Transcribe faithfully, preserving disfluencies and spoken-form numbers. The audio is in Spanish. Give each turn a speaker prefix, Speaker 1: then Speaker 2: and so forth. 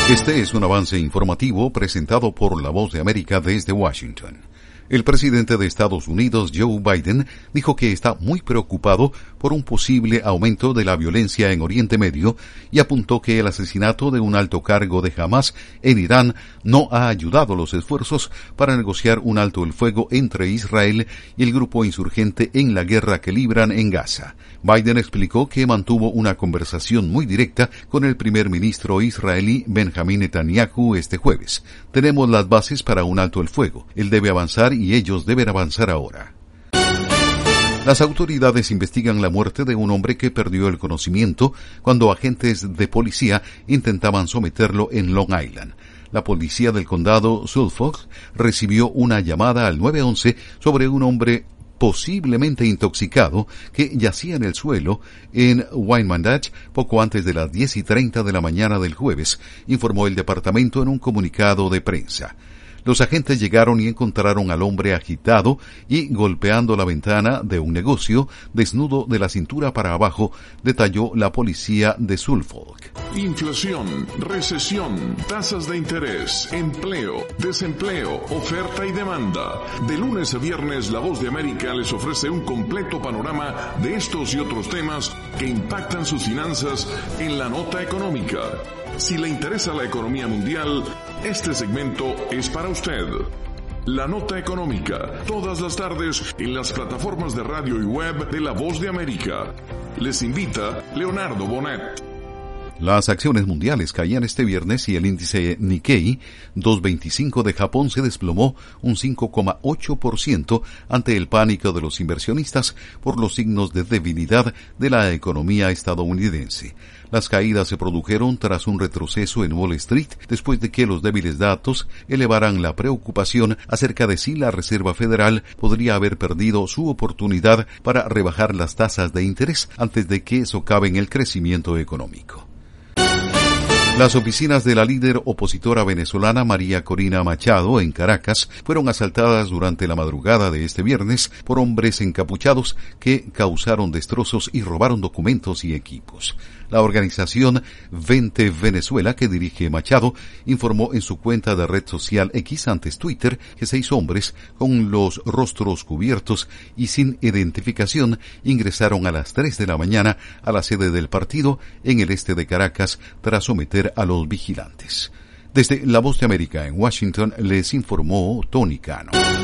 Speaker 1: Este es un avance informativo presentado por La Voz de América desde Washington. El presidente de Estados Unidos, Joe Biden, dijo que está muy preocupado por un posible aumento de la violencia en Oriente Medio y apuntó que el asesinato de un alto cargo de Hamás en Irán no ha ayudado los esfuerzos para negociar un alto el fuego entre Israel y el grupo insurgente en la guerra que libran en Gaza. Biden explicó que mantuvo una conversación muy directa con el primer ministro israelí Benjamín Netanyahu este jueves. Tenemos las bases para un alto el fuego. Él debe avanzar y ellos deben avanzar ahora. Las autoridades investigan la muerte de un hombre que perdió el conocimiento cuando agentes de policía intentaban someterlo en Long Island. La policía del condado Suffolk recibió una llamada al nueve once sobre un hombre posiblemente intoxicado que yacía en el suelo en Wyandotte poco antes de las diez y treinta de la mañana del jueves, informó el departamento en un comunicado de prensa. Los agentes llegaron y encontraron al hombre agitado y golpeando la ventana de un negocio, desnudo de la cintura para abajo, detalló la policía de Suffolk.
Speaker 2: Inflación, recesión, tasas de interés, empleo, desempleo, oferta y demanda. De lunes a viernes, La Voz de América les ofrece un completo panorama de estos y otros temas que impactan sus finanzas en la nota económica. Si le interesa la economía mundial, este segmento es para usted. La nota económica, todas las tardes en las plataformas de radio y web de La Voz de América. Les invita Leonardo Bonet.
Speaker 1: Las acciones mundiales caían este viernes y el índice Nikkei doscientos veinticinco de Japón se desplomó un cinco coma ocho por ciento ante el pánico de los inversionistas por los signos de debilidad de la economía estadounidense. Las caídas se produjeron tras un retroceso en Wall Street después de que los débiles datos elevaran la preocupación acerca de si la Reserva Federal podría haber perdido su oportunidad para rebajar las tasas de interés antes de que socaven el crecimiento económico. Las oficinas de la líder opositora venezolana María Corina Machado en Caracas fueron asaltadas durante la madrugada de este viernes por hombres encapuchados que causaron destrozos y robaron documentos y equipos. La organización Vente Venezuela, que dirige Machado, informó en su cuenta de red social X, antes Twitter, que seis hombres con los rostros cubiertos y sin identificación ingresaron a las tres de la mañana a la sede del partido en el este de Caracas tras someter a los vigilantes. Desde La Voz de América en Washington les informó Tony Cano.